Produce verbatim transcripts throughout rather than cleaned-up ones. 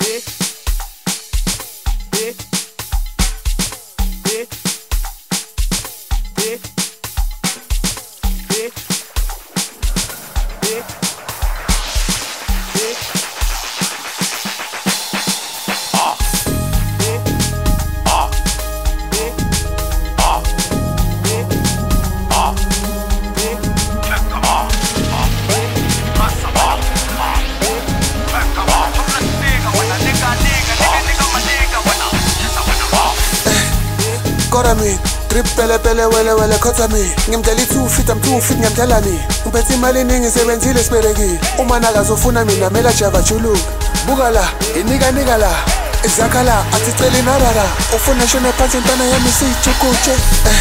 Kora mi, trip pele pele wele wele kota mi. Ngimdeli two feet, I'm two feet ngiyamdalani. Ngiphethe imali eningi sebenzile sibereki. Uma nakazofuna mina mela java chulu. Buka la, inika nika la. Izakala, aticeli narara. Ufuna shone phansi ntana yami siyichukuche.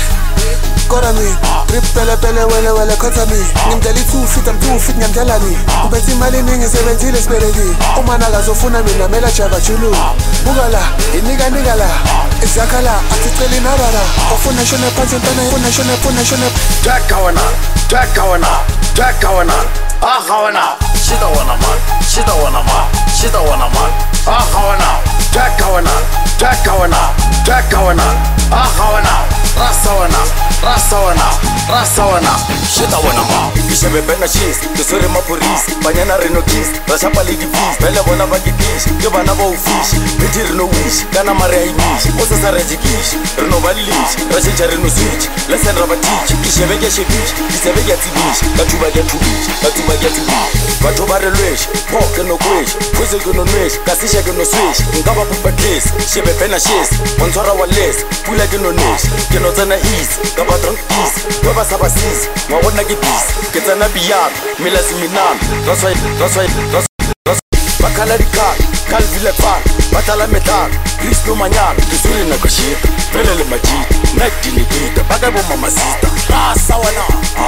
Kora mi, trip pele pele wele wele kota mi. Ngimdeli two feet, I'm two feet ngiyamdalani. Ngiphethe imali eningi sebenzile sibereki. Uma nakazofuna mina mela java chulu. Buka la, inika nika la. Izakala, aticeli narara. Ufuna shone phansi ntana ufuna shone ufuna shone. Jack kawana, Jack kawana, Jack kawana. Ah kawana, she don't wanna man, she don't wanna man, she don't wanna man. Ah kawana, Jack kawana, Jack kawana, Jack kawana. Ah kawana, rasawana, rasawana, rasawana. She don't wanna man. Ishebe bena cheese, kusore mapolisi, banyana reno kiss, rashapa lady peace, bele bona bagidish, ke bana ba ufish, beti reno wish, kana mare imish, osa sa rejikish, reno balish, rashinja reno switch, lesson rabatich, ishebe ke shebish, ishebe ke tibish, katuba ke tubish, katuba ke tibish, batho ba re lwesh, poke no kwesh, kwize ke no nwesh, kasisha ke no swish, ngaba pupa case, shebe bena cheese, ontwara wa les, pula ke no nesh, ke no tsena ease, ngaba drunk ease, weba sabasis, ngabona ke peace. Get an abiyam, milas minan. That's why, that's why, that's that's Bakala di car, Calville Park, Batala Metal, Chris no Manyan, Kisuri Nakoshit, Pelele Majid, Night Dinita, Bagabo Mamacita, Sawana,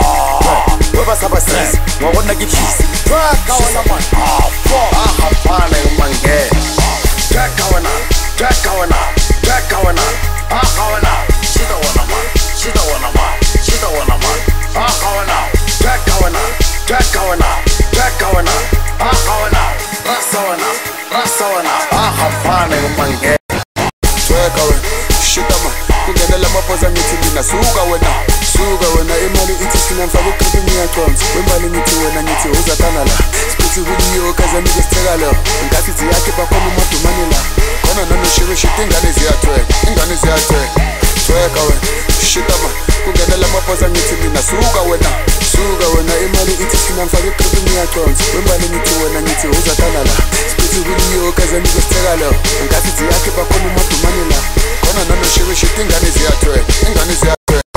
Weba Sabasis, Mawona Gifis, Kawana man, Ah, Hapana, Mange, Jack Kawana, Jack Kawana, Jack Kawana, Ah, Kawana, she don't wanna man, she don't wanna man, she don't wanna man, Ah, Kawana. Jack kawana, Jack kawana, Jack kawana, ah kawana, rasawana, rasawana, ah hapana umange. Tweka we, shita ma, kungenela mapoza ngithi mina suka wena, suka wena imali ithi sina mfaka uqhibi ngiyaconsa, wemali ngithi wena ngithi uzakana la, sipithi kuliyo kaza nike sitheka lo, ngathi ziyakhe bakhona umadumane la, khona nonoshiwe shita ingane ziyathweka, ingane ziyathweka, tweka we, shita ma, kungenela mapoza ngithi mina suka wena. Suka wena imali ithi sina mfaka uqhibi ngiyaconsa, wemali ngithi wena ngithi uzakana la, sipithi kuliyo kaza nike sitheka lo, ngathi ziyakhe bakhona umadumane la, khona nonoshiwe shita ingane ziyathweka, ingane ziyathweka.